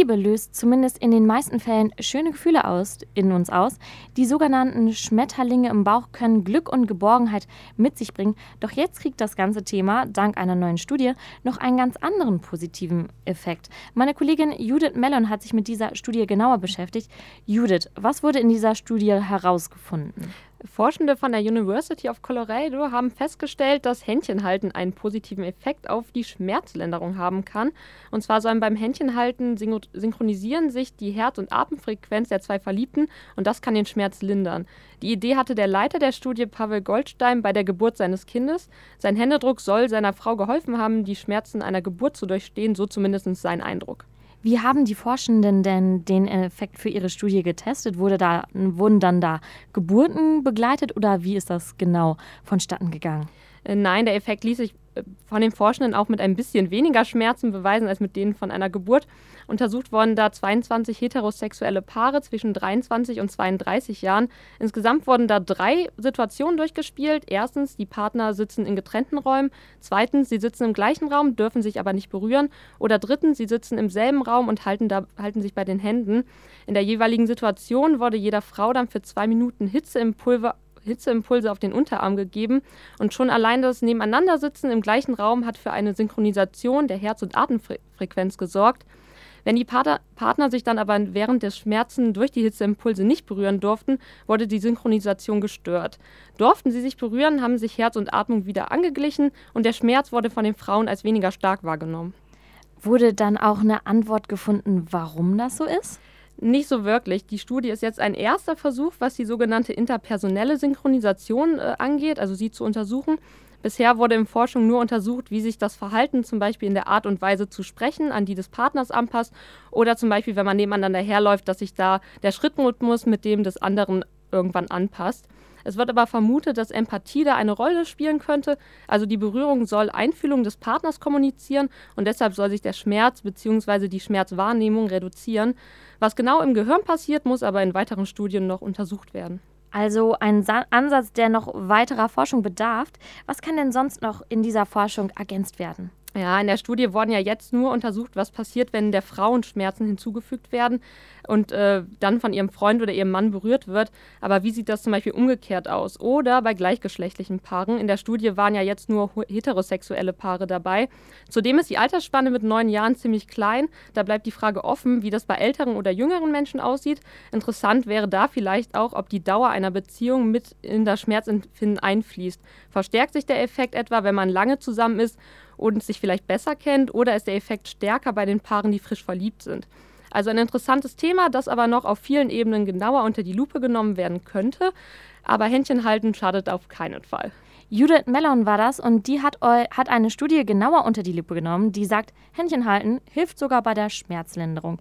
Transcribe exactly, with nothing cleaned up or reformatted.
Liebe löst zumindest in den meisten Fällen schöne Gefühle aus, in uns aus. Die sogenannten Schmetterlinge im Bauch können Glück und Geborgenheit mit sich bringen. Doch jetzt kriegt das ganze Thema, dank einer neuen Studie, noch einen ganz anderen positiven Effekt. Meine Kollegin Judith Mellon hat sich mit dieser Studie genauer beschäftigt. Judith, was wurde in dieser Studie herausgefunden? Forschende von der University of Colorado haben festgestellt, dass Händchenhalten einen positiven Effekt auf die Schmerzlinderung haben kann. Und zwar sollen beim Händchenhalten synchronisieren sich die Herz- und Atemfrequenz der zwei Verliebten und das kann den Schmerz lindern. Die Idee hatte der Leiter der Studie, Pavel Goldstein, bei der Geburt seines Kindes. Sein Händedruck soll seiner Frau geholfen haben, die Schmerzen einer Geburt zu durchstehen, so zumindest sein Eindruck. Wie haben die Forschenden denn den Effekt für ihre Studie getestet? Wurde da, wurden dann da Geburten begleitet oder wie ist das genau vonstatten gegangen? Nein, der Effekt ließ sich von den Forschenden auch mit ein bisschen weniger Schmerzen beweisen als mit denen von einer Geburt. Untersucht wurden da zweiundzwanzig heterosexuelle Paare zwischen dreiundzwanzig und zweiunddreißig Jahren. Insgesamt wurden da drei Situationen durchgespielt. Erstens, die Partner sitzen in getrennten Räumen. Zweitens, sie sitzen im gleichen Raum, dürfen sich aber nicht berühren. Oder drittens, sie sitzen im selben Raum und halten, da, halten sich bei den Händen. In der jeweiligen Situation wurde jeder Frau dann für zwei Minuten Hitzeimpulse Hitzeimpulse auf den Unterarm gegeben und schon allein das Nebeneinandersitzen im gleichen Raum hat für eine Synchronisation der Herz- und Atemfrequenz gesorgt. Wenn die Partner, Partner sich dann aber während des Schmerzen durch die Hitzeimpulse nicht berühren durften, wurde die Synchronisation gestört. Durften sie sich berühren, haben sich Herz und Atmung wieder angeglichen und der Schmerz wurde von den Frauen als weniger stark wahrgenommen. Wurde dann auch eine Antwort gefunden, warum das so ist? Nicht so wirklich. Die Studie ist jetzt ein erster Versuch, was die sogenannte interpersonelle Synchronisation äh, angeht, also sie zu untersuchen. Bisher wurde in Forschung nur untersucht, wie sich das Verhalten zum Beispiel in der Art und Weise zu sprechen an die des Partners anpasst oder zum Beispiel, wenn man nebeneinander herläuft, dass sich da der Schrittrhythmus mit dem des anderen irgendwann anpasst. Es wird aber vermutet, dass Empathie da eine Rolle spielen könnte. Also die Berührung soll Einfühlung des Partners kommunizieren und deshalb soll sich der Schmerz bzw. die Schmerzwahrnehmung reduzieren. Was genau im Gehirn passiert, muss aber in weiteren Studien noch untersucht werden. Also ein Sa- Ansatz, der noch weiterer Forschung bedarf. Was kann denn sonst noch in dieser Forschung ergänzt werden? Ja, in der Studie wurden ja jetzt nur untersucht, was passiert, wenn der Frauen Schmerzen hinzugefügt werden und äh, dann von ihrem Freund oder ihrem Mann berührt wird. Aber wie sieht das zum Beispiel umgekehrt aus? Oder bei gleichgeschlechtlichen Paaren. In der Studie waren ja jetzt nur heterosexuelle Paare dabei. Zudem ist die Altersspanne mit neun Jahren ziemlich klein. Da bleibt die Frage offen, wie das bei älteren oder jüngeren Menschen aussieht. Interessant wäre da vielleicht auch, ob die Dauer einer Beziehung mit in das Schmerzempfinden einfließt. Verstärkt sich der Effekt etwa, wenn man lange zusammen ist und sich vielleicht besser kennt, oder ist der Effekt stärker bei den Paaren, die frisch verliebt sind? Also ein interessantes Thema, das aber noch auf vielen Ebenen genauer unter die Lupe genommen werden könnte. Aber Händchen halten schadet auf keinen Fall. Judith Mellon war das und die hat, eu- hat eine Studie genauer unter die Lupe genommen, die sagt, Händchen halten hilft sogar bei der Schmerzlinderung.